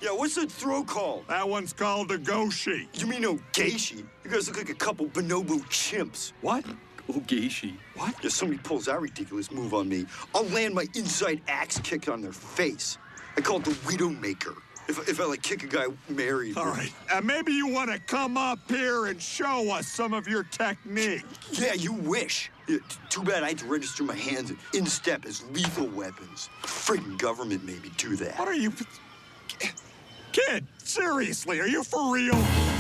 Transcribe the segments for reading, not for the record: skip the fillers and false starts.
Yeah, what's that throw called? That one's called a goshi. You mean Ogeshi? You guys look like a couple bonobo chimps. What? Ogeshi. What? If somebody pulls that ridiculous move on me, I'll land my inside axe kick on their face. I call it the Widowmaker. If I, like, kick a guy married. All right. Maybe you want to come up here and show us some of your technique. Yeah, you wish. Yeah, too bad I had to register my hands in step as lethal weapons. Friggin' government made me do that. What are you... Kid, seriously, are you for real?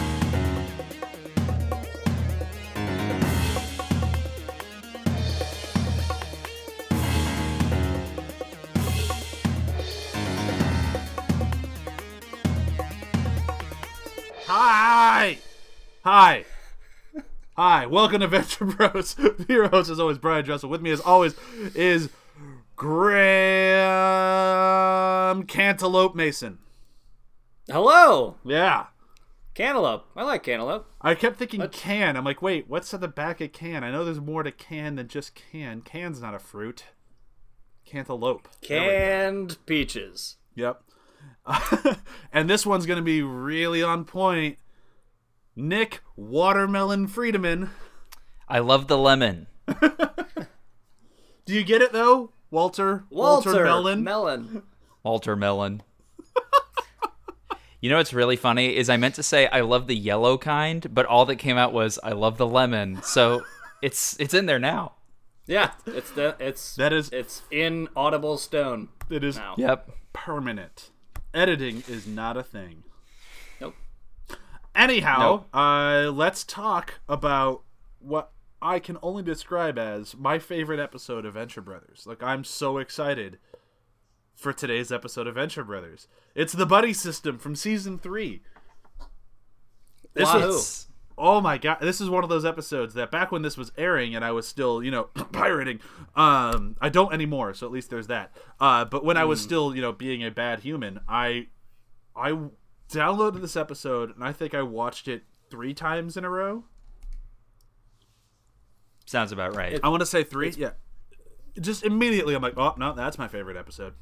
Hi, welcome to Venture Bros. Your host, as always, Brian Dressel. With me, as always, is Graham Cantaloupe Mason. Hello! Yeah. Cantaloupe. I like cantaloupe. I kept thinking can. I'm like, wait, what's at the back of can? I know there's more to can than just can. Can's not a fruit. Cantaloupe. Canned peaches. Yep. And this one's going to be really on point. Nick Watermelon Friedemann. I love the lemon. Do you get it, though? Walter Melon? Walter Melon. You know what's really funny is I meant to say I love the yellow kind, but all that came out was I love the lemon. So it's in there now. Yeah, it's in audible stone. It is now. Yep. Permanent. Editing is not a thing. Nope. Anyhow, let's talk about what I can only describe as my favorite episode of Venture Brothers. Like, I'm so excited for today's episode of Venture Brothers. It's the buddy system from season 3. Oh my god, this is one of those episodes that back when this was airing and I was still, pirating, I don't anymore, so at least there's that. But when I was still, being a bad human, I downloaded this episode and I think I watched it 3 times in a row. Sounds about right. I want to say 3. Yeah. Just immediately I'm like, oh, no, that's my favorite episode.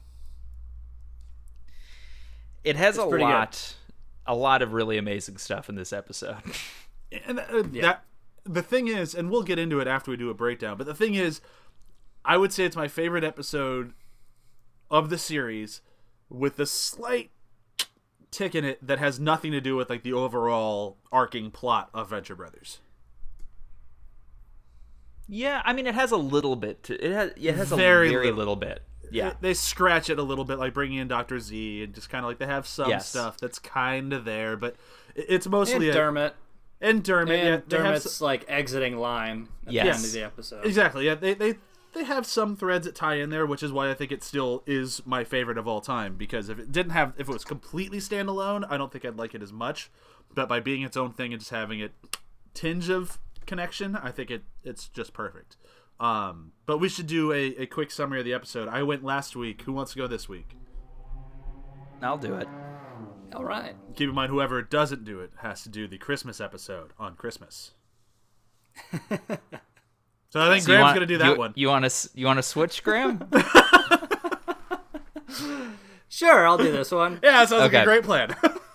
It has a lot of really amazing stuff in this episode. And that the thing is, and we'll get into it after we do a breakdown, but the thing is, I would say it's my favorite episode of the series with the slight tick in it that has nothing to do with like the overall arcing plot of Venture Brothers. Yeah, I mean it has a little bit to it has a very little bit. Yeah. They scratch it a little bit, like bringing in Dr. Z, and just kind of like they have some stuff that's kind of there, but it's mostly Dermot. And Dermot's like exiting line at the end of the episode. Exactly. Yeah, they have some threads that tie in there, which is why I think it still is my favorite of all time. Because if it was completely standalone, I don't think I'd like it as much. But by being its own thing and just having a tinge of connection, I think it's just perfect. But we should do a quick summary of the episode. I went last week. Who wants to go this week? I'll do it. All right. Keep in mind, whoever doesn't do it has to do the Christmas episode on Christmas. So I think Graham's going to do that one. You want to switch, Graham? Sure, I'll do this one. Yeah, that sounds like a great plan.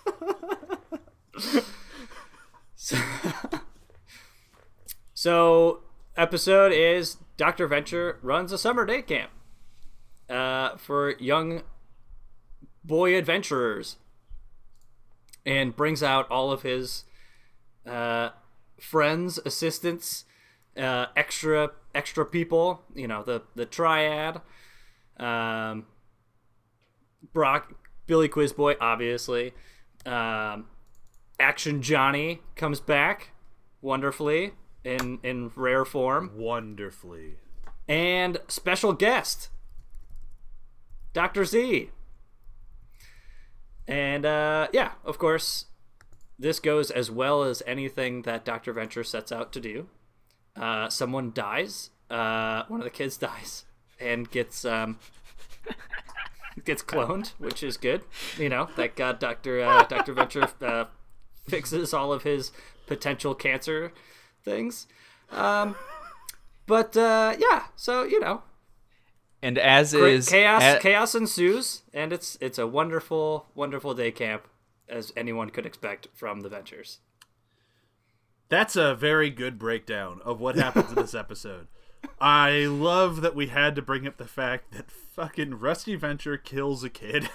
So, episode is Dr. Venture runs a summer day camp for young boy adventurers and brings out all of his friends, assistants, extra people, the triad, Brock, Billy Quizboy, obviously, Action Johnny comes back wonderfully in rare form. Wonderfully. And special guest, Dr. Z. And, of course, this goes as well as anything that Dr. Venture sets out to do. Someone dies. One of the kids dies and gets cloned, which is good. Thank God Dr. Venture fixes all of his potential cancer things. So, And as Great is chaos ensues, and it's a wonderful, wonderful day camp, as anyone could expect from the Ventures. That's a very good breakdown of what happens in this episode. I love that we had to bring up the fact that fucking Rusty Venture kills a kid.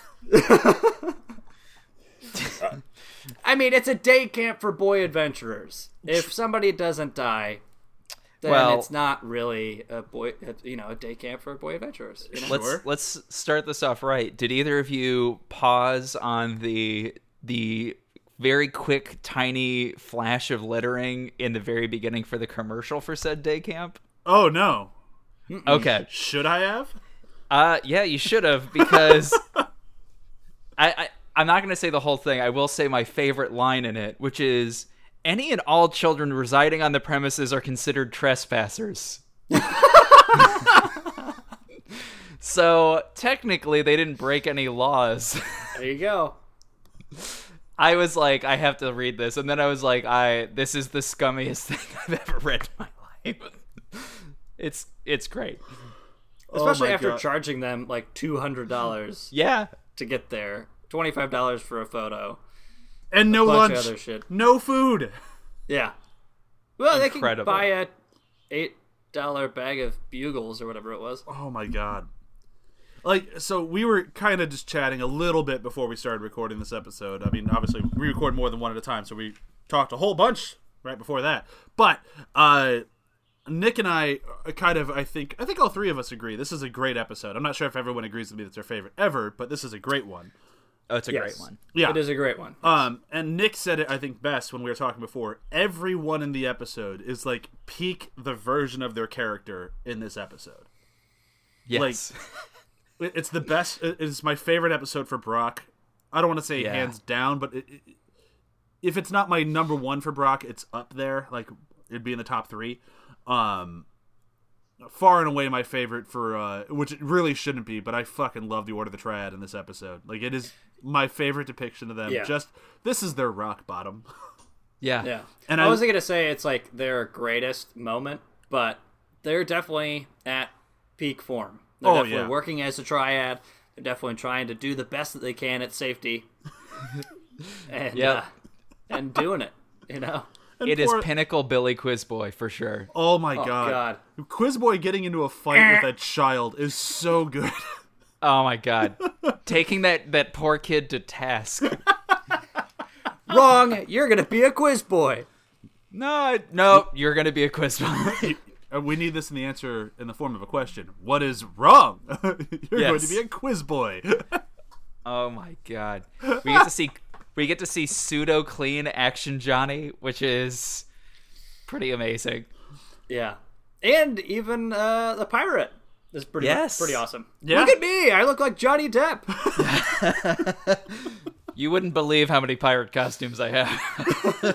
I mean, it's a day camp for boy adventurers. If somebody doesn't die, then it's not really a day camp for boy adventurers. You know? Let's start this off right. Did either of you pause on the very quick, tiny flash of lettering in the very beginning for the commercial for said day camp? Oh, no. Okay. Should I have? Yeah, you should have, because I'm not going to say the whole thing. I will say my favorite line in it, which is, any and all children residing on the premises are considered trespassers. So, technically, they didn't break any laws. There you go. I was like, I have to read this. And then I was like, this is the scummiest thing I've ever read in my life. It's great. Especially my after God. charging them like $200 Yeah. to get there. $25 for a photo. And no bunch of lunch. other shit. No food. Yeah. Well, Incredible. they can buy a $8 bag of bugles or whatever it was. Oh, my God. Like, so we were kind of just chatting a little bit before we started recording this episode. I mean, obviously, we record more than one at a time, so we talked a whole bunch right before that. But Nick and I kind of, I think all three of us agree this is a great episode. I'm not sure if everyone agrees with me that's their favorite ever, but this is a great one. Oh, it's a Yes. great one. Yeah. It is a great one. And Nick said it, I think, best when we were talking before. Everyone in the episode is like peak the version of their character in this episode. Yes. It's the best. It's my favorite episode for Brock. I don't want to say Yeah. hands down, but if it's not my number one for Brock, it's up there. Like, it'd be in the top 3. Far and away my favorite for, which it really shouldn't be, but I fucking love the Order of the Triad in this episode. Like, it is my favorite depiction of them. Yeah. Just, this is their rock bottom. Yeah. Yeah. And I I- wasn't going to say it's like their greatest moment, but they're definitely at peak form. They're definitely yeah. working as a triad. They're definitely trying to do the best that they can at safety. And, Yep. and doing it, you know? And It is poor- pinnacle Billy Quizboy for sure. Oh my Oh, god. God. Quizboy getting into a fight with a child is so good. Oh my god. Taking that poor kid to task. Wrong! You're going to be a quiz boy. No, you're gonna be a Quizboy. We need this in the answer in the form of a question. What is wrong? You're going to Yes. be a quiz boy. Oh my god. We get to see pseudo clean Action Johnny, which is pretty amazing. Yeah. And even the pirate is pretty awesome. Yeah. Look at me! I look like Johnny Depp. You wouldn't believe how many pirate costumes I have.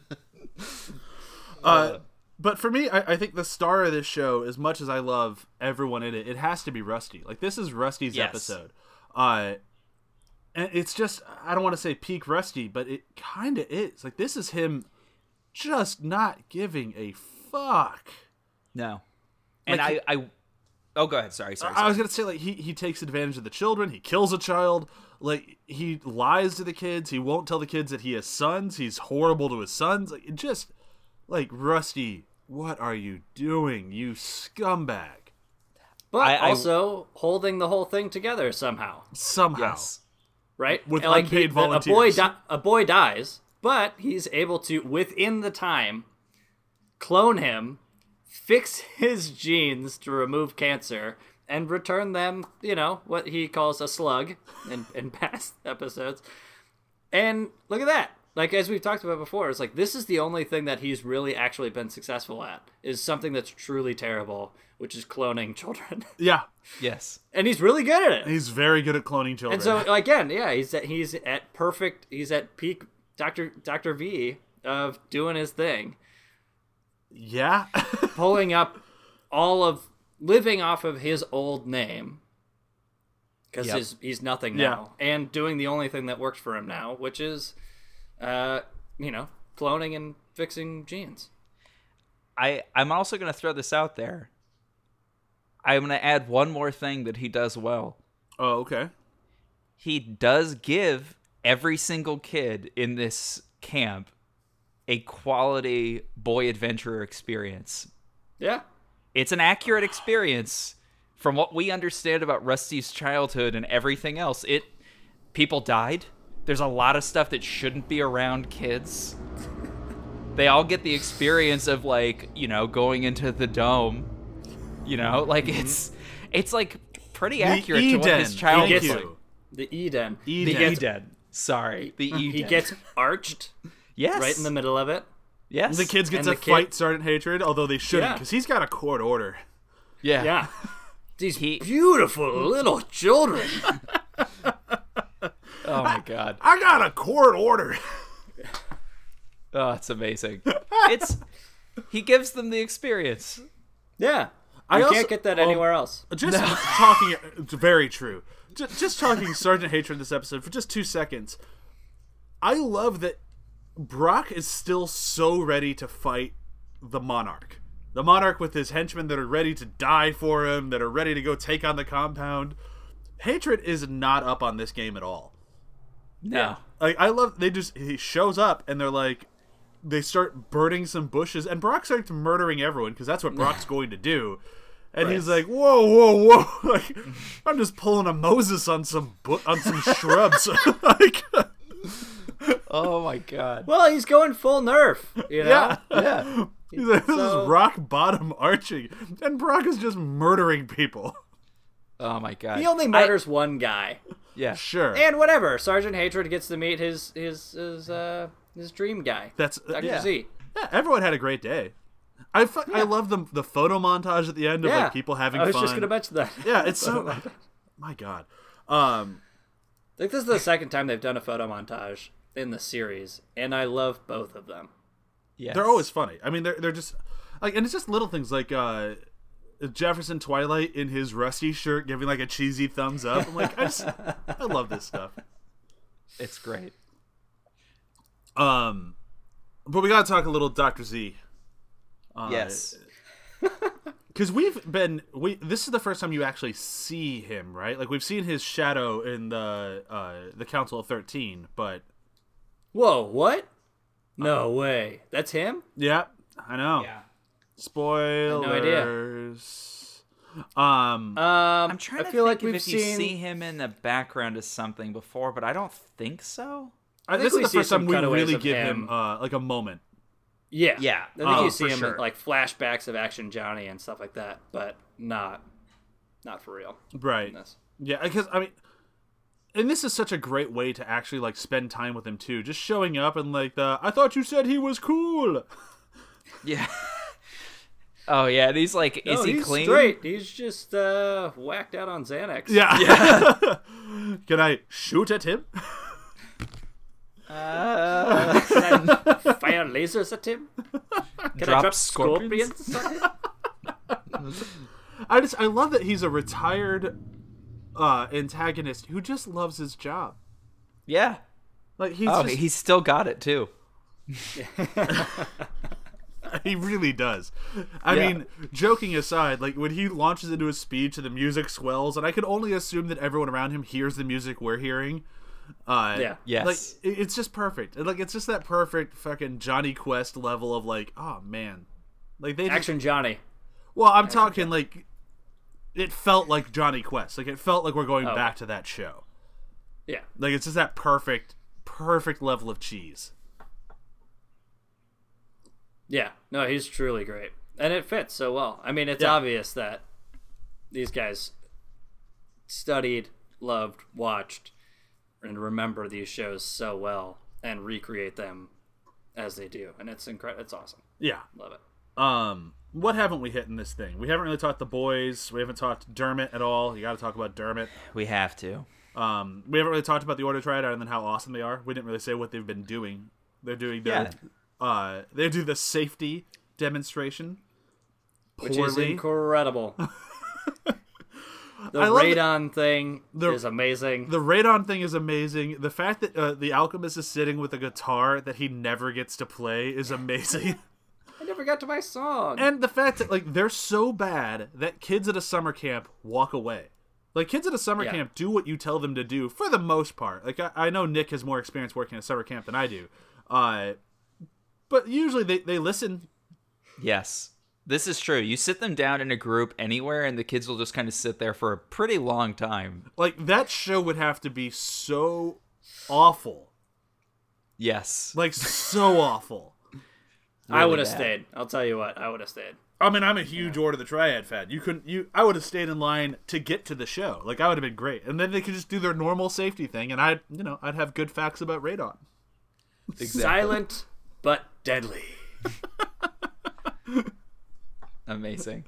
But for me, I think the star of this show, as much as I love everyone in it, it has to be Rusty. Like, this is Rusty's Yes. episode. And it's just, I don't want to say peak Rusty, but it kind of is. Like, this is him just not giving a fuck. No. And Like, oh, go ahead. Sorry. I was gonna say, like, he takes advantage of the children. He kills a child. Like, he lies to the kids. He won't tell the kids that he has sons. He's horrible to his sons. Like, it just, like, Rusty, what are you doing, you scumbag? But I- also holding the whole thing together somehow. Somehow. Yes. Right? With And, unpaid volunteers. A boy dies, but he's able to, within the time, clone him, fix his genes to remove cancer, and return them, what he calls a slug in past episodes. And look at that. Like, as we've talked about before, it's like, this is the only thing that he's really actually been successful at, is something that's truly terrible, which is cloning children. Yeah. Yes. And he's really good at it. He's very good at cloning children. And so again, yeah, he's at peak Dr. V of doing his thing, yeah. pulling up living off of his old name because Yep. he's nothing now, and doing the only thing that works for him now, which is, cloning and fixing genes. I'm also going to throw this out there. I'm going to add one more thing that he does well. Oh, okay. He does give every single kid in this camp a quality boy adventurer experience. Yeah. It's an accurate experience from what we understand about Rusty's childhood and everything else. People died. There's a lot of stuff that shouldn't be around kids. They all get the experience of, like, you know, going into the dome. You know, like, it's like pretty accurate to what his childhood is like. The Eden. Eden. Sorry. The Eden. He gets arched. Yes. Right in the middle of it. Yes. The kids get to fight Sergeant Hatred, although they shouldn't, because he's got a court order. Yeah. Yeah. These beautiful little children. Oh, my God. I got a court order. Oh, it's amazing. He gives them the experience. Yeah. I can't get that anywhere else. Just talking, it's very true. Just talking Sergeant Hatred in this episode for just 2 seconds. I love that Brock is still so ready to fight the Monarch. The Monarch with his henchmen that are ready to die for him, that are ready to go take on the compound. Hatred is not up on this game at all. No. Like, I love, he shows up and they're like, they start burning some bushes, and Brock starts murdering everyone because that's what Brock's going to do. And he's like, whoa. Like, I'm just pulling a Moses on some shrubs. Like, oh my God. Well, he's going full nerf, you know? Yeah. He's like, this is rock bottom arching. And Brock is just murdering people. Oh my God. He only murders one guy. Yeah. Sure. And whatever. Sergeant Hatred gets to meet his dream guy. That's Dr. Z. Yeah, everyone had a great day. I love the photo montage at the end of like people having fun. I was just gonna mention that. Yeah, it's so. My God. I think this is the second time they've done a photo montage in the series, and I love both of them. Yes. They're always funny. I mean, they're just like, and it's just little things like Jefferson Twilight in his Rusty shirt giving like a cheesy thumbs up. I'm like, I love this stuff. It's great. But we gotta talk a little Dr. Z. Yes. Because this is the first time you actually see him, right? Like, we've seen his shadow in the Council of 13, but... Whoa, what? No way. That's him? Yeah, I know. Yeah. Spoilers. No idea. I'm trying to feel think like if you see him in the background of something before, but I don't think so. This is the first time we really of give him like a moment. Yeah. Yeah. I think you see for him sure. in like flashbacks of Action Johnny and stuff like that, but not for real. Right. Yeah, because, I mean... And this is such a great way to actually, like, spend time with him, too. Just showing up and, like, I thought you said he was cool! Yeah. Oh, yeah, and he's like, is he he's clean? Straight. He's just whacked out on Xanax. Yeah. Can I shoot at him? Can I fire lasers at him? Can I drop scorpions at him? I love that he's a retired antagonist who just loves his job. Yeah. Like, he's still got it, too. He really does. I mean, joking aside, like, when he launches into his speech and the music swells, and I can only assume that everyone around him hears the music we're hearing. Yes. Like, it's just perfect. Like, it's just that perfect fucking Johnny Quest level of, like, oh, man. Like, Action Johnny. Well, I'm talking, like, it felt like Johnny Quest. Like, it felt like we're going back to that show. Yeah. Like, it's just that perfect level of cheese. Yeah. No, he's truly great. And it fits so well. I mean, it's obvious that these guys studied, loved, watched, and remember these shows so well and recreate them as they do. And it's incredible. It's awesome. Yeah. Love it. What haven't we hit in this thing? We haven't really talked the boys. We haven't talked Dermot at all. You got to talk about Dermot. We have to. We haven't really talked about the Order Triad other than how awesome they are. We didn't really say what they've been doing. They're doing their, they do the safety demonstration. Which is incredible. The I love radon thing is amazing. The radon thing is amazing. The fact that the alchemist is sitting with a guitar that he never gets to play is amazing. I never forgot my song. And the fact that like they're so bad that kids at a summer camp walk away. Like kids at a summer camp do what you tell them to do for the most part. Like I know Nick has more experience working at a summer camp than I do, but usually they listen. Yes, this is true. You sit them down in a group anywhere, and the kids will just kind of sit there for a pretty long time. Like that show would have to be so awful. Yes, Like so awful. I would have bad. stayed. I'll tell you what. I would have stayed. I mean, I'm a huge Order of the Triad fan. I would have stayed in line to get to the show. Like, I would have been great. And then they could just do their normal safety thing, and I'd have good facts about Radon. exactly. Silent but deadly. Amazing.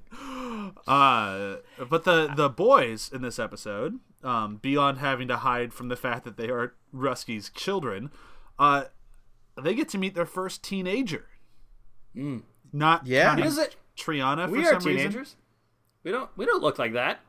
But the boys in this episode, beyond having to hide from the fact that they are Rusky's children, they get to meet their first teenager. Not counting Is it? Triana for We some are teenagers. reason. We don't look like that.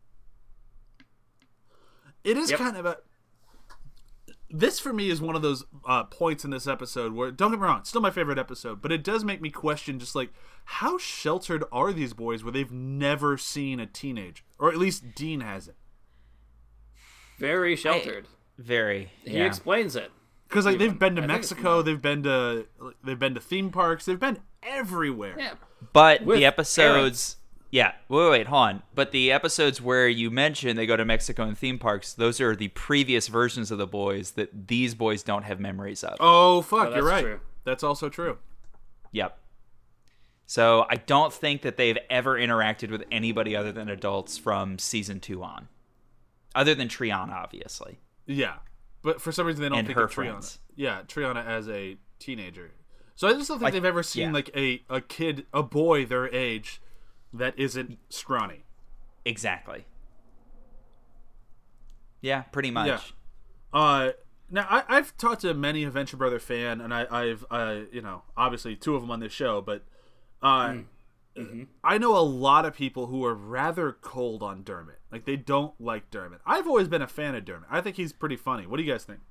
It is Yep. kind of a. This for me is one of those points in this episode where, don't get me wrong, it's still my favorite episode, but it does make me question just like how sheltered are these boys where they've never seen a teenager, or at least Dean hasn't. Very sheltered. Very. He Yeah. explains it. Because like they've been to I think- Mexico, they've been to theme parks, they've been everywhere. Yeah. But With the episodes. Yeah. Wait, hold on. But the episodes where you mention they go to Mexico and theme parks, those are the previous versions of the boys that these boys don't have memories of. Oh fuck, Oh, you're that's right. true. That's also true. Yep. So I don't think that they've ever interacted with anybody other than adults from season 2 on. Other than Triana, obviously. Yeah, but for some reason they don't And think her of Triana. friends. Yeah, Triana as a teenager. So I just don't think they've ever seen yeah. like a kid, a boy their age, that isn't scrawny. Exactly. Yeah, pretty much. Yeah. Now I've talked to many a Venture Brother fan, and I've obviously two of them on this show, but I know a lot of people who are rather cold on Dermot. Like they don't like Dermot. I've always been a fan of Dermot. I think he's pretty funny. What do you guys think?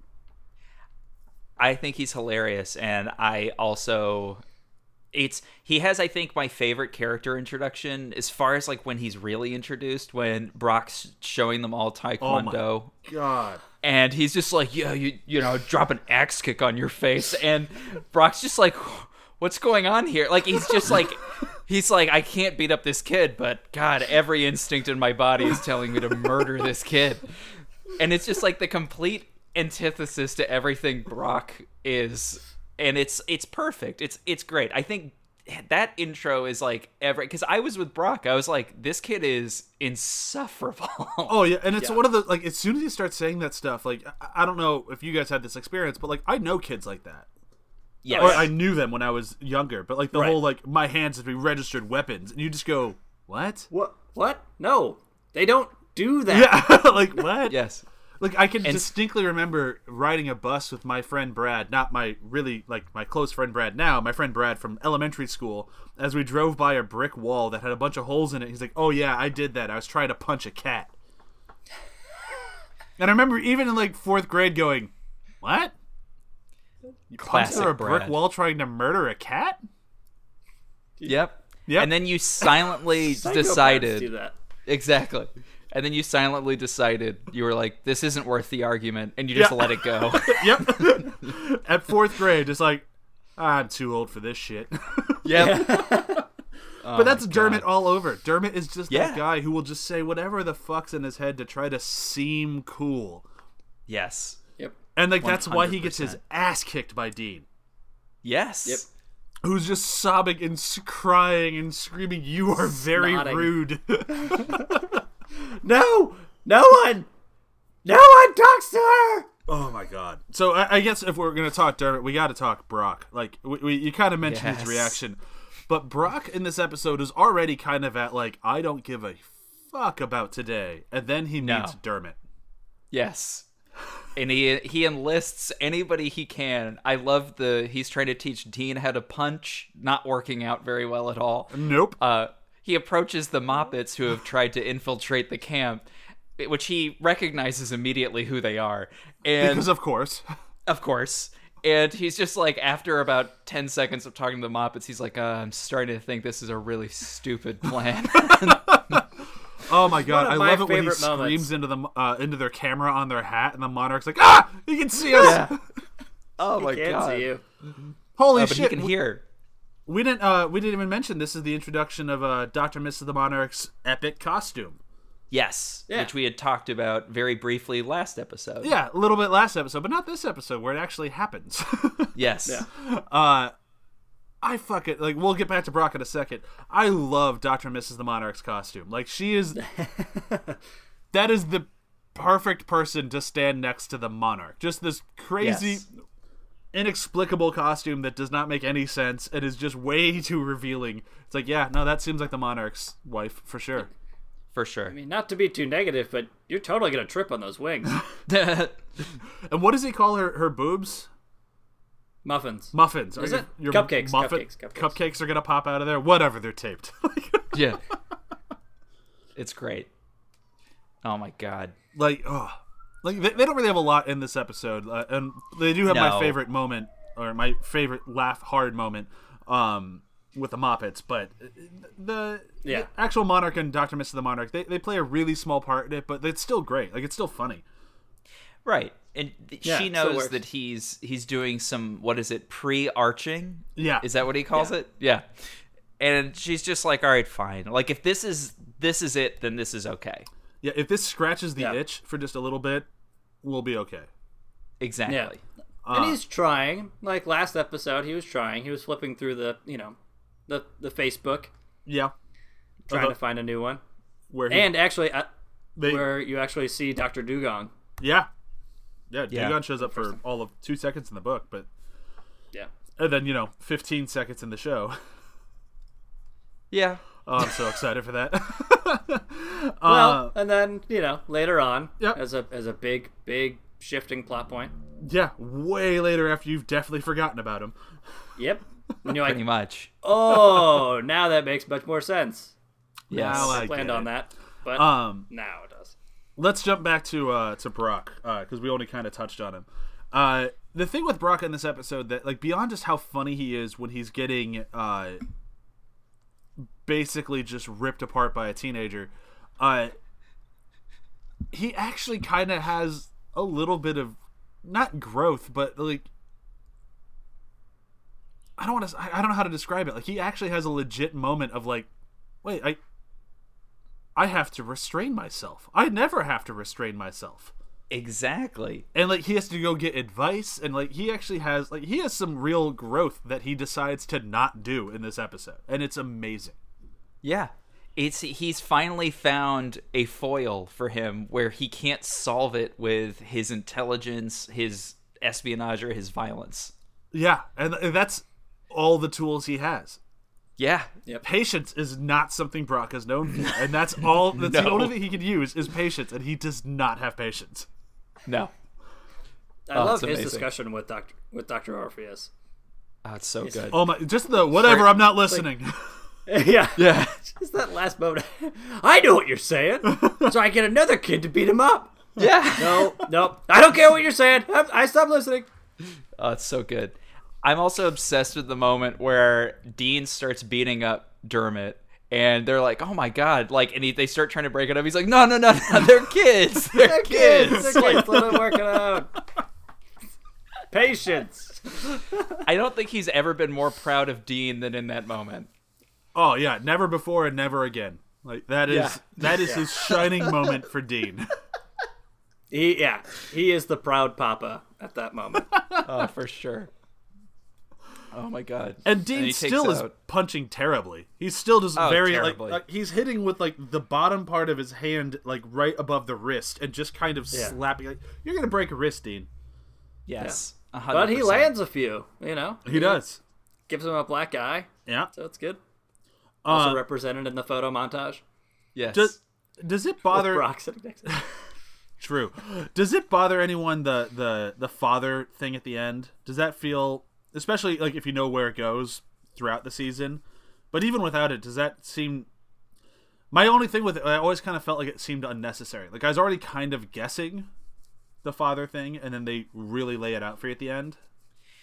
I think he's hilarious, and I also he has, I think, my favorite character introduction as far as like when he's really introduced, when Brock's showing them all Taekwondo. God. And he's just like, yeah, you know, drop an axe kick on your face. And Brock's just like, what's going on here? Like, he's just like, I can't beat up this kid, but God, every instinct in my body is telling me to murder this kid. And it's just like the complete antithesis to everything Brock is. And it's perfect. It's great. I think that intro is like because I was with Brock. I was like, this kid is insufferable. Oh yeah, and it's one of the like as soon as you start saying that stuff, like I don't know if you guys had this experience, but like I know kids like that. Yes. Or I knew them when I was younger, but like the Right. whole like my hands have to be registered weapons, and you just go, what? What? No, they don't do that. Yeah, like what? Yes. Like I can distinctly remember riding a bus with my friend Brad, not my really like my close friend Brad now, my friend Brad from elementary school, as we drove by a brick wall that had a bunch of holes in it. He's like, "Oh yeah, I did that. I was trying to punch a cat." And I remember even in like 4th grade going, "What? You punched Classic through a brick Brad. wall trying to murder a cat?" Yep. Yep. And then you silently Psychopaths decided. do that. Exactly. And then you silently decided, you were like, this isn't worth the argument, and you just Yeah. let it go. Yep. At 4th grade, just like, I'm too old for this shit. Yep. But that's Dermot all over. Dermot is just Yeah. that guy who will just say whatever the fuck's in his head to try to seem cool. Yes. Yep. And like that's why he gets his 100%. ass kicked by Dean, Yes. Yep. who's just sobbing and crying and screaming, "You are very Snotting. rude." No one talks to her. Oh my god. So I guess if we're gonna talk Dermot, we got to talk Brock. Like you kind of mentioned his Yes. reaction, but Brock in this episode is already kind of at like, I don't give a fuck about today, and then he meets Dermot. Yes. And he enlists anybody he can. I love he's trying to teach Dean how to punch, not working out very well at all. Nope. He approaches the Moppets who have tried to infiltrate the camp, which he recognizes immediately who they are. And Because of course. of course. And he's just like, after about 10 seconds of talking to the Muppets, he's like, I'm starting to think this is a really stupid plan. Oh my god, I my love it when he favorite moments. screams into their camera on their hat, and the Monarch's like, "Ah, he can see us!" Yeah. Oh my Can't god. see you. Holy But shit! he can hear. We didn't even mention this is the introduction of Dr. Mrs. the Monarch's epic costume. Yes, Yeah. which we had talked about very briefly last episode. Yeah, a little bit last episode, but not this episode where it actually happens. Yes. Yeah. I fuck it. Like, we'll get back to Brock in a second. I love Dr. and Mrs. the Monarch's costume. Like, she is... that is the perfect person to stand next to the Monarch. Just this crazy, Yes. inexplicable costume that does not make any sense and is just way too revealing. It's like, yeah, no, that seems like the Monarch's wife, for sure. For sure. I mean, not to be too negative, but you're totally gonna trip on those wings. And what does he call her boobs? Muffins. Muffins. Is Are it? your Cupcakes, cupcakes. Cupcakes are going to pop out of there? Whatever, they're taped. Yeah. It's great. Oh my god. Like, they don't really have a lot in this episode, and they do have my No. favorite moment, or my favorite laugh hard moment, with the Moppets. But the actual Monarch and Dr. Mrs. the Monarch, they play a really small part in it, but it's still great. Like, it's still funny. Right. And Yeah, she it still knows works. that he's doing some, what is it, pre-arching? Yeah. Is that what he calls it? Yeah. And she's just like, all right, fine. Like, if this is it, then this is okay. Yeah, if this scratches the Yeah. itch for just a little bit, we'll be okay. Exactly. Yeah. And he's trying. Like last episode, he was trying. He was flipping through the Facebook, Yeah. trying to find a new one. Where he, And actually, they, where you actually see Dr. Dugong. yeah. Yeah, Yeah. Dagon shows up for all of 2 seconds in the book, but... Yeah. And then, 15 seconds in the show. Yeah. Oh, I'm so excited for that. Well, and then later on, Yep. as a big shifting plot point. Yeah, way later after you've definitely forgotten about him. Yep. And you're Pretty like, much. oh, now that makes much more sense. Yes. Now I Planned get on it. that, but now it does. Let's jump back to Brock, because we only kind of touched on him. The thing with Brock in this episode, that like beyond just how funny he is when he's getting basically just ripped apart by a teenager, he actually kind of has a little bit of not growth, but like I don't know how to describe it. Like, he actually has a legit moment of like, wait, I have to restrain myself. I never have to restrain myself. Exactly. And like, he has to go get advice, and like, he actually has some real growth that he decides to not do in this episode, and it's amazing. Yeah. He's finally found a foil for him where he can't solve it with his intelligence, his espionage, or his violence. Yeah, and that's all the tools he has. Yeah. Patience is not something Brock is known for, and that's all. That's the No. only thing he can use is patience, and he does not have patience. No. I love it's his amazing. discussion with Dr. Orpheus. Oh, it's so good. Oh my! Just the whatever. I'm not listening. Yeah. Yeah. Just that last moment. I know what you're saying. So I get another kid to beat him up. Yeah. No. I don't care what you're saying. I stopped listening. Oh, it's so good. I'm also obsessed with the moment where Dean starts beating up Dermot, and they're like, "Oh my god!" Like, and they start trying to break it up. He's like, "No, they're kids. They're kids." They're kids. Let them work it out. Patience. I don't think he's ever been more proud of Dean than in that moment. Oh yeah, never before and never again. Like that is his shining moment for Dean. He is the proud papa at that moment. Oh, for sure. Oh my god. And Dean he still takes is out- punching terribly. He's still just Oh, very terribly. like he's hitting with like the bottom part of his hand like right above the wrist and just kind of slapping. Like, you're gonna break a wrist, Dean. Yes. 100%. But he lands a few, He does. Gives him a black eye, Yeah. so it's good. Also represented in the photo montage. Yes. Does it With bother? Brock sitting next to him. True. Does it bother anyone the father thing at the end? Does that feel, especially like if you know where it goes throughout the season, but even without it, does that seem? My only thing with it, I always kind of felt like it seemed unnecessary. Like I was already kind of guessing the father thing, and then they really lay it out for you at the end.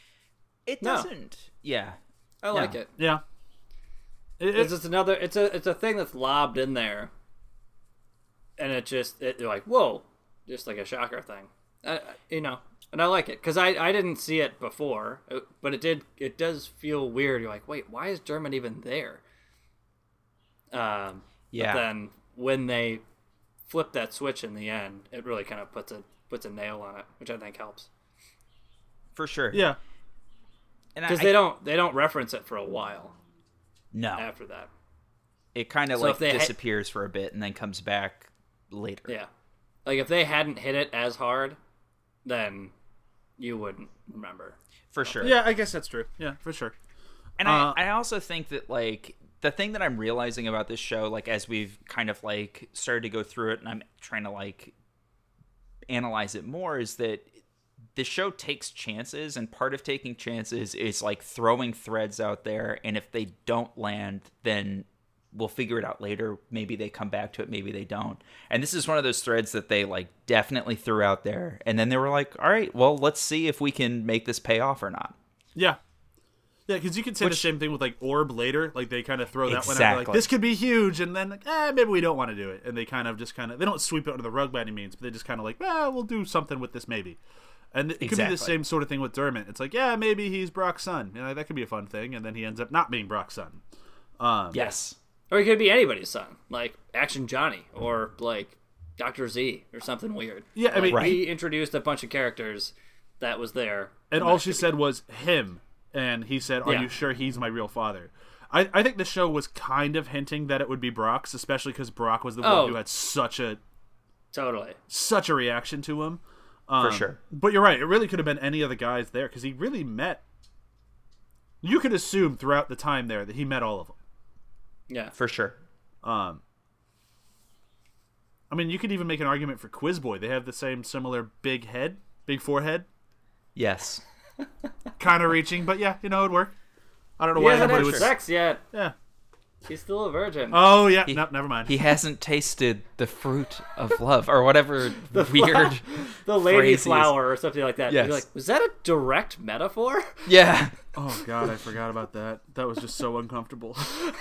It No. doesn't. Yeah. I like it. Yeah. It's just another. It's a thing that's lobbed in there, and you're like, whoa, just like a shocker thing, And I like it because I didn't see it before, but it does feel weird. You're like, wait, why is Dermot even there? Yeah. But then when they flip that switch in the end, it really kind of puts a nail on it, which I think helps. For sure. Yeah. And Because they don't reference it for a while No. after that. It kind of So like if they disappears for a bit and then comes back later. Yeah. Like, if they hadn't hit it as hard, then you wouldn't remember. For sure. Yeah, I guess that's true. Yeah, for sure. And I also think that, like, the thing that I'm realizing about this show, like, as we've kind of, like, started to go through it and I'm trying to, like, analyze it more, is that the show takes chances, and part of taking chances is, like, throwing threads out there, and if they don't land, then we'll figure it out later. Maybe they come back to it, maybe they don't. And this is one of those threads that they, like, definitely threw out there, and then they were like, all right, well, let's see if we can make this pay off or not. Yeah. Yeah, because you could say the same thing with, like, Orb later. Like, they kind of throw that one out. Exactly. Like, this could be huge. And then, like, maybe we don't want to do it. And they kind of they don't sweep it under the rug by any means. But they just kind of like, we'll do something with this maybe. And it could be the Exactly. same sort of thing with Dermot. It's like, yeah, maybe he's Brock's son. You know, that could be a fun thing. And then he ends up not being Brock's son. Yes. Or it could be anybody's son, like Action Johnny, or, like, Dr. Z, or something weird. Yeah, I mean, Like, he introduced a bunch of characters that was there. And all she said was him. And he said, are Yeah. you sure he's my real father? I think the show was kind of hinting that it would be Brock's, especially because Brock was the one who had such a reaction to him. For sure. But you're right. It really could have been any of the guys there because he really met. You could assume throughout the time there that he met all of them. Yeah. For sure. I mean, you could even make an argument for Quiz Boy. They have the similar big forehead. Yes. Kind of reaching, but yeah, it'd work. I don't know He why hasn't everybody had was. sex yet. Yeah. He's still a virgin. Oh yeah. No, never mind. He hasn't tasted the fruit of love, or whatever weird. The lady phrase he is- flower or something like that. Yes. You're like, was that a direct metaphor? Yeah. Oh god, I forgot about that. That was just so uncomfortable.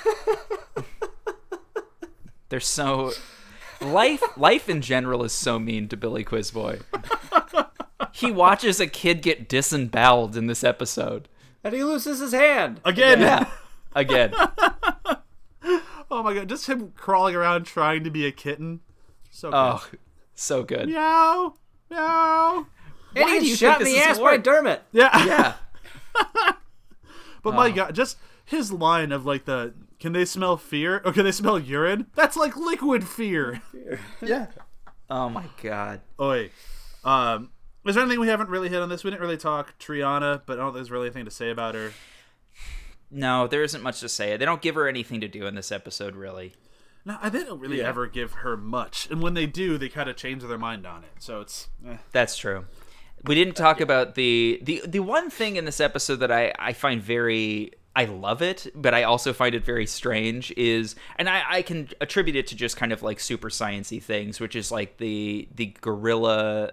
They're so life in general is so mean to Billy Quizboy. He watches a kid get disemboweled in this episode. And he loses his hand. Again. Yeah. Again. Oh my god, just him crawling around trying to be a kitten. So good. Oh, so good. Meow. Meow. And Why do you he's shot in think the this is ass by work? Dermot. Yeah. Yeah. But my god, just his line of like can they smell fear? Or can they smell urine? That's like liquid fear. Yeah. Oh my god. Oi. Is there anything we haven't really hit on this? We didn't really talk Triana, but I don't think there's really anything to say about her. No, there isn't much to say. They don't give her anything to do in this episode, really. No, they don't really ever give her much. And when they do, they kind of change their mind on it. So it's... That's true. We didn't talk about the one thing in this episode that I find very... I love it, but I also find it very strange is... And I can attribute it to just kind of like super science-y things, which is like the gorilla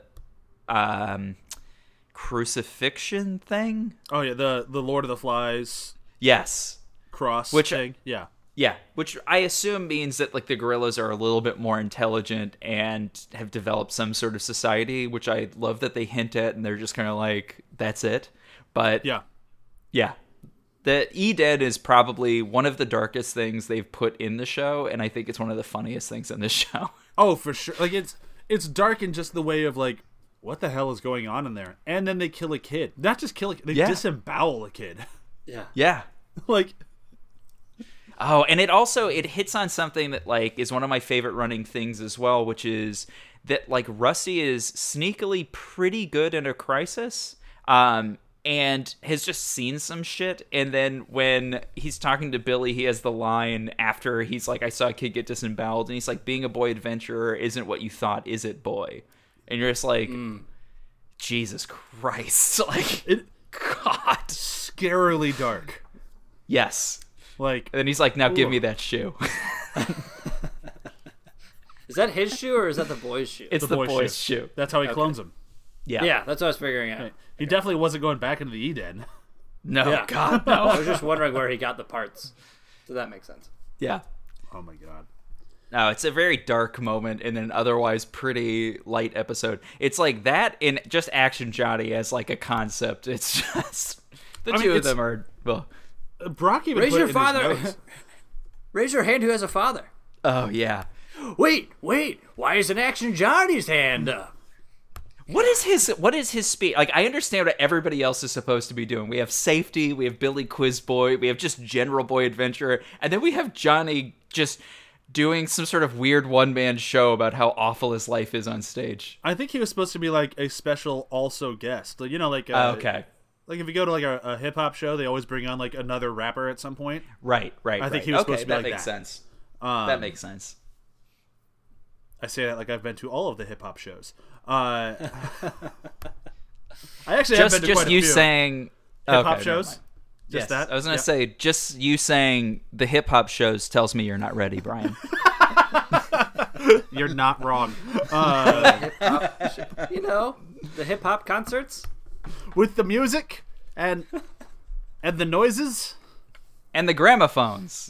crucifixion thing. Oh, yeah, the Lord of the Flies Yes. cross Which- thing. Yeah. Yeah, which I assume means that like the gorillas are a little bit more intelligent and have developed some sort of society, which I love that they hint at, and they're just kind of like, that's it. But Yeah. yeah. The E-Dead is probably one of the darkest things they've put in the show, and I think it's one of the funniest things in the show. Oh, for sure. Like, it's dark in just the way of, like, what the hell is going on in there? And then they kill a kid. Not just kill a kid, they disembowel a kid. Yeah. Yeah. Like... Oh, and it hits on something that like is one of my favorite running things as well, which is that like Rusty is sneakily pretty good in a crisis, and has just seen some shit. And then when he's talking to Billy, he has the line after he's like, "I saw a kid get disemboweled," and he's like, "Being a boy adventurer isn't what you thought, is it, boy?" And you're just like, Jesus Christ, like God, Scarily dark. yes. Like... And then he's like, "Now give me that shoe." Is that his shoe or is that the boy's shoe? It's the boy's shoe. That's how he clones him. Yeah. Yeah, that's what I was figuring out. He definitely wasn't going back into the Eden. No, Yeah. God, I no. was just wondering where he got the parts. Does that make sense? Yeah. Oh my god. No, it's a very dark moment in an otherwise pretty light episode. It's like that in just Action Johnny as like a concept. It's just the two of them are well. Brock even Raise put your it in father. his notes. Raise your hand who has a father. Oh yeah. Wait. Why isn't Action Johnny's hand up? What is his speed? Like, I understand what everybody else is supposed to be doing. We have Safety, we have Billy Quizboy, we have just General Boy Adventurer, and then we have Johnny just doing some sort of weird one-man show about how awful his life is on stage. I think he was supposed to be like a special also guest. Like, you know, like Okay. Like if you go to like a hip hop show, they always bring on like another rapper at some point. Right. I think he was supposed to be that like makes that. sense. That makes sense. I say that like I've been to all of the hip hop shows. I actually have been to Just quite a you few saying hip hop okay, shows. never mind. Just Yes, that. I was gonna Yep. say, just you saying the hip hop shows tells me you're not ready, Brian. You're not wrong. You know, the hip hop concerts. With the music and the noises, And the gramophones.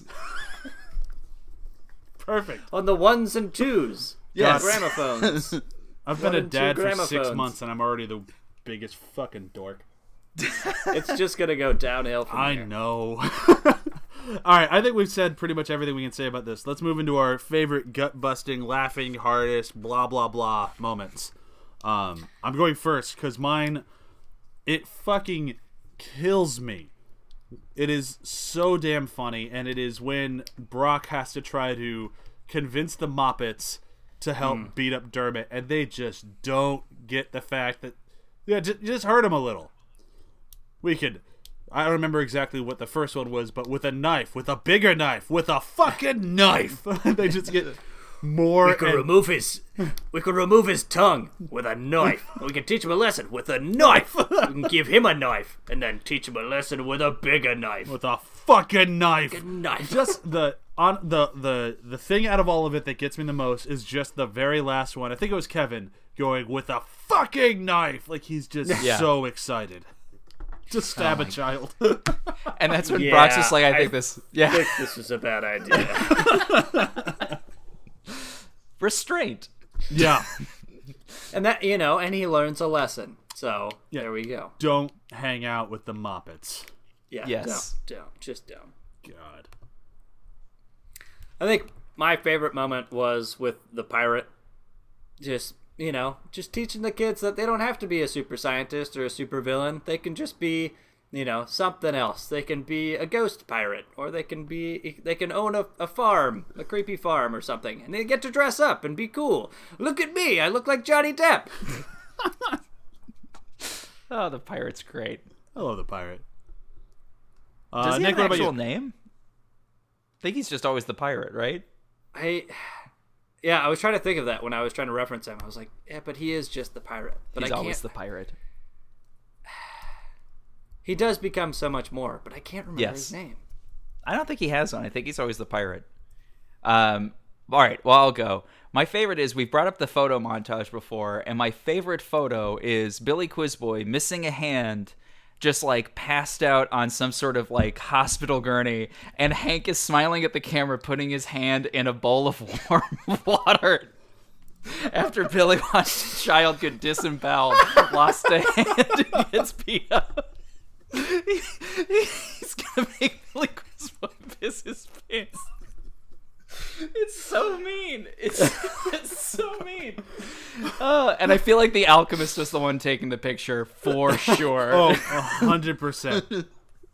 perfect. On the ones and twos. Yes. Gramophones. I've been One a and two dad for 6 gramophones. months and I'm already the biggest fucking dork. It's just gonna go downhill from I here. know. All right, I think we've said pretty much everything we can say about this. Let's move into our favorite gut-busting, laughing, hardest, blah blah blah moments. I'm going first because mine, it fucking kills me. It is so damn funny, and it is when Brock has to try to convince the Moppets to help beat up Dermot, and they just don't get the fact that just hurt him a little. I don't remember exactly what the first one was, but with a knife, with a bigger knife, with a fucking knife, they just get more. We could remove his tongue with a knife. We can teach him a lesson with a knife. We can give him a knife and then teach him a lesson with a bigger knife. with a fucking knife. Knife. Just the thing out of all of it that gets me the most is just the very last one. I think it was Kevin going with a fucking knife, like he's just Yeah. so excited to stab a child. And that's when Yeah, Brock's just like, I think this. I Yeah. think this is a bad idea. Restraint. Yeah, And that, you know, and he learns a lesson. So Yeah. there we go. don't hang out with the Moppets. Yeah. Yes. Just don't. God. I think my favorite moment was with the pirate. Just, you know, just teaching the kids that they don't have to be a super scientist or a super villain. They can just be, you know, something else. They can be a ghost pirate, or they can own a farm, a creepy farm or something, and they get to dress up and be cool. Look at me, I look like Johnny Depp. Oh, the pirate's great. I love the pirate. Does he Nick, have an what about actual you? name? I think he's just always the pirate, right? Yeah, I was trying to think of that when I was trying to reference him. I was like, yeah, but he is just the pirate. But He's I can't. always the pirate. He does become so much more, but I can't remember Yes. his name. I don't think he has one. I think he's always the pirate. All right, well, I'll go. My favorite is, we've brought up the photo montage before, and my favorite photo is Billy Quizboy missing a hand, just like passed out on some sort of like hospital gurney, and Hank is smiling at the camera, putting his hand in a bowl of warm water. After Billy watched a child get disemboweled, lost a hand, and gets beat up. He's gonna make Billy Quizboy piss his pants. It's so mean. It's so mean. And I feel like the alchemist was the one taking the picture for sure. Oh, 100%.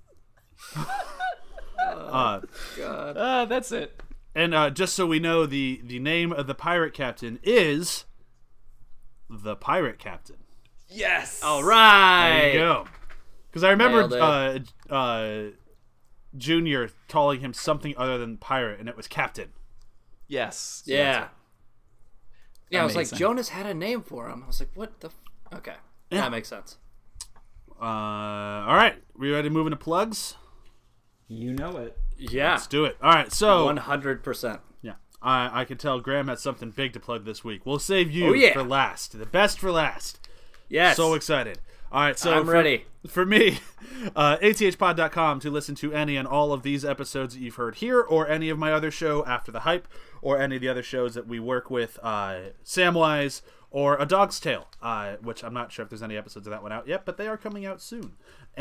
That's it. And just so we know, the name of the pirate captain is the Pirate Captain. Yes. All right. There you go. Because I remember Nailed Junior calling him something other than pirate, and it was Captain. Yes. Yeah. Yeah, I was like, Amazing. Jonas had a name for him. I was like, what the okay. Yeah. That makes sense. All right. We ready to move into plugs? You know it. Yeah. Let's do it. All right. So 100%. yeah, I can tell Graham has something big to plug this week. We'll save you Oh, yeah. for last. The best for last. Yes. So excited. All right, so I'm ready. For me, athpod.com to listen to any and all of these episodes that you've heard here, or any of my other show, After the Hype, or any of the other shows that we work with, Samwise, or A Dog's Tale, which I'm not sure if there's any episodes of that one out yet, but they are coming out soon.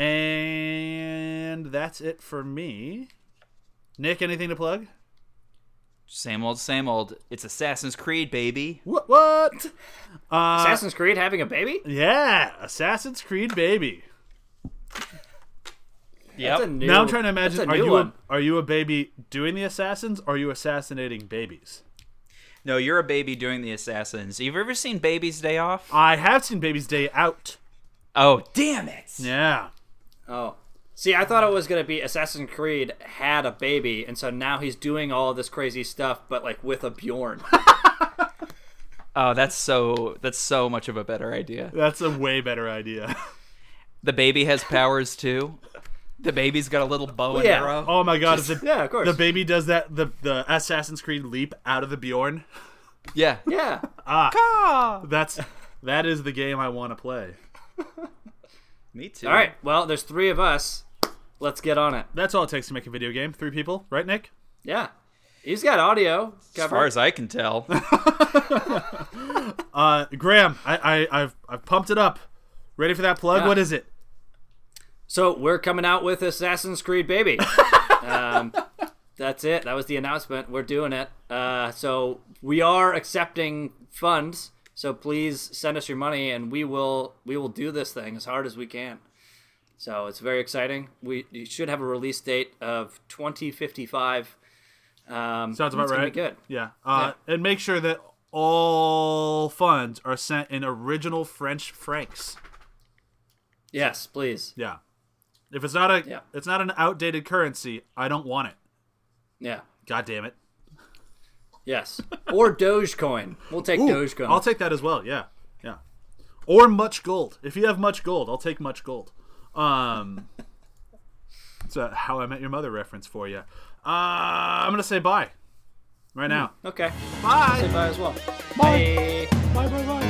And that's it for me. Nick, anything to plug? Same old, same old. It's Assassin's Creed, baby. What? Assassin's Creed having a baby? Yeah, Assassin's Creed, baby. That's a new, Now I'm trying to imagine, that's a new one. are you a baby doing the assassins, or are you assassinating babies? No, you're a baby doing the assassins. You've ever seen Baby's Day Off? I have seen Baby's Day Out. Oh, damn it. Yeah. Oh. See, I thought it was going to be Assassin's Creed had a baby, and so now he's doing all of this crazy stuff, but like with a Bjorn. Oh, that's so much of a better idea. That's a way better idea. The baby has powers too. The baby's got a little bow and Yeah. arrow. Oh my god, Yeah, of course. the baby does that, the Assassin's Creed leap out of the Bjorn. Yeah. Yeah. That is the game I want to play. Me too. All right. Well, there's 3 of us. Let's get on it. That's all it takes to make a video game. 3 people, right, Nick? Yeah. He's got audio As covered. far as I can tell. Graham, I've pumped it up. Ready for that plug? Yeah. What is it? So we're coming out with Assassin's Creed Baby. That's it. That was the announcement. We're doing it. So we are accepting funds. So please send us your money, and we will do this thing as hard as we can. So it's very exciting. We should have a release date of 2055. Sounds about it's right. gonna be good. Yeah. Yeah. And make sure that all funds are sent in original French francs. Yes, please. Yeah. If it's not it's not an outdated currency, I don't want it. Yeah. God damn it. Yes. Or Dogecoin. We'll take Dogecoin. I'll take that as well. Yeah. Yeah. Or much gold. If you have much gold, I'll take much gold. It's a How I Met Your Mother reference for you. I'm gonna say bye right now. Okay. Bye. Say bye as well. Bye. Bye. Bye. Bye.